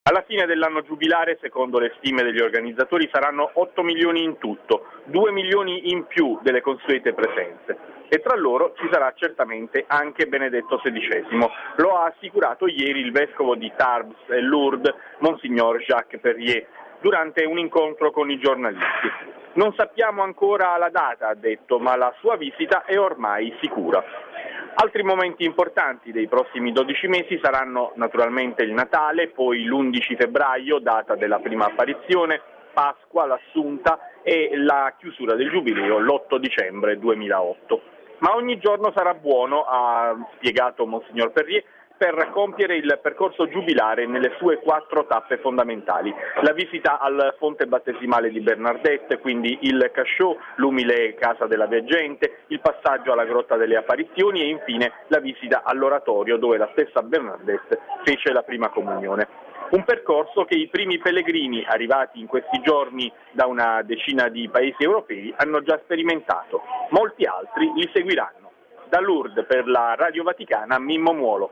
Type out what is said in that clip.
Alla fine dell'anno giubilare, secondo le stime degli organizzatori, saranno 8 milioni in tutto, 2 milioni in più delle consuete presenze. E tra loro ci sarà certamente anche Benedetto XVI. Lo ha assicurato ieri il vescovo di Tarbes e Lourdes, Monsignor Jacques Perrier, durante un incontro con i giornalisti. Non sappiamo ancora la data, ha detto, ma la sua visita è ormai sicura. Altri momenti importanti dei prossimi 12 mesi saranno naturalmente il Natale, poi l'11 febbraio, data della prima apparizione, Pasqua, l'Assunta e la chiusura del Giubileo l'8 dicembre 2008. Ma ogni giorno sarà buono, ha spiegato Monsignor Perrier, per compiere il percorso giubilare nelle sue 4 tappe fondamentali: la visita al fonte battesimale di Bernardette, quindi il Cachot, l'umile casa della veggente, il passaggio alla grotta delle apparizioni e infine la visita all'oratorio dove la stessa Bernardette fece la prima comunione. Un percorso che i primi pellegrini arrivati in questi giorni da una decina di paesi europei hanno già sperimentato. Molti altri li seguiranno. Da Lourdes per la Radio Vaticana, Mimmo Muolo.